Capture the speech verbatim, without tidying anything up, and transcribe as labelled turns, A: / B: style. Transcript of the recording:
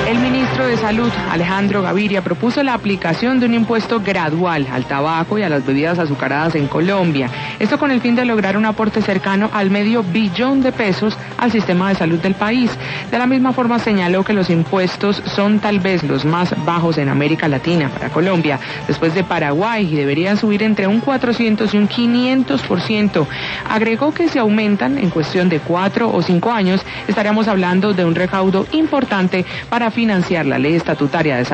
A: El ministro de Salud, Alejandro Gaviria, propuso la aplicación de un impuesto gradual al tabaco y a las bebidas azucaradas en Colombia. Esto con el fin de lograr un aporte cercano al medio billón de pesos al sistema de salud del país. De la misma forma señaló que los impuestos son tal vez los más bajos en América Latina para Colombia, después de Paraguay, y deberían subir entre un cuatrocientos y un quinientos por ciento. Agregó que si aumentan en cuestión de cuatro o cinco años, estaríamos hablando de un recaudo importante para financiar la ley estatutaria de salud.